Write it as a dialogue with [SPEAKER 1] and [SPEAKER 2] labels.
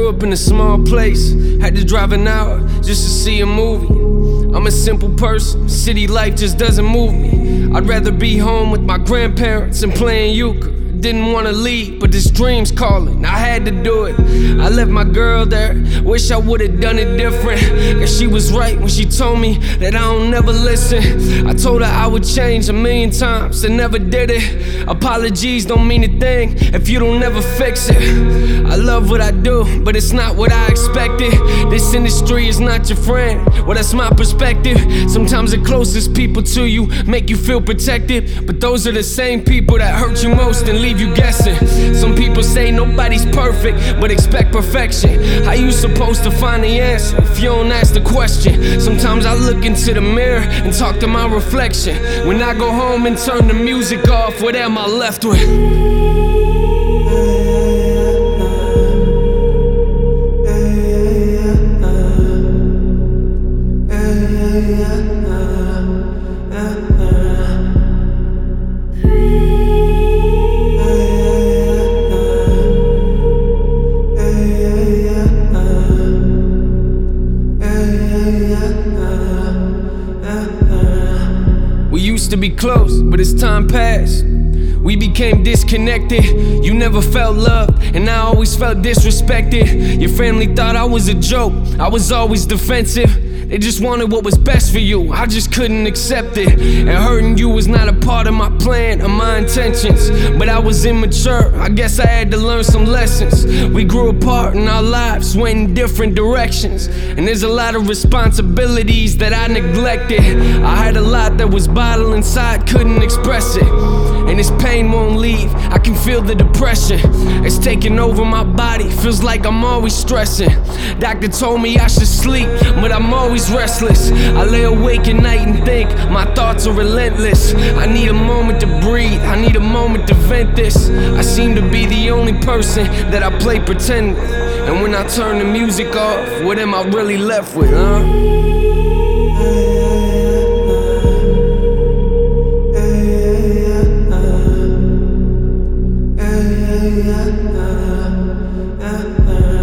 [SPEAKER 1] Grew up in a small place, had to drive an hour just to see a movie. I'm a simple person, city life just doesn't move me. I'd rather be home with my grandparents and playing euchre. Didn't wanna leave, but this dream's calling, I had to do it. I left my girl there, wish I would've done it different. Cause she was right when she told me that I don't never listen. I told her I would change 1,000,000 times and never did it. Apologies don't mean a thing if you don't ever fix it. I love what I do, but it's not what I expected. This industry is not your friend, well that's my perspective. Sometimes the closest people to you make you feel protected, but those are the same people that hurt you most and leave you guessing. Some people say nobody's perfect, but expect perfection. How you supposed to find the answer if you don't ask the question? Sometimes I look into the mirror and talk to my reflection. When I go home and turn the music off, what am I left with? We used to be close, but as time passed, we became disconnected. You never felt loved, and I always felt disrespected. Your family thought I was a joke, I was always defensive. They just wanted what was best for you, I just couldn't accept it. And hurting you was not a part of my plan or my intentions. But I was immature, I guess I had to learn some lessons. We grew apart and our lives went in different directions. And there's a lot of responsibilities that I neglected. I had a lot that was bottled inside, couldn't express it. And this pain won't leave, I can feel the depression. It's taking over my body, feels like I'm always stressing. Doctor told me I should sleep, but I'm always restless. I lay awake at night and think, my thoughts are relentless. I need a moment to breathe, I need a moment to vent this. I seem to be the only person that I play pretend with. And when I turn the music off, what am I really left with, huh?
[SPEAKER 2] Yeah.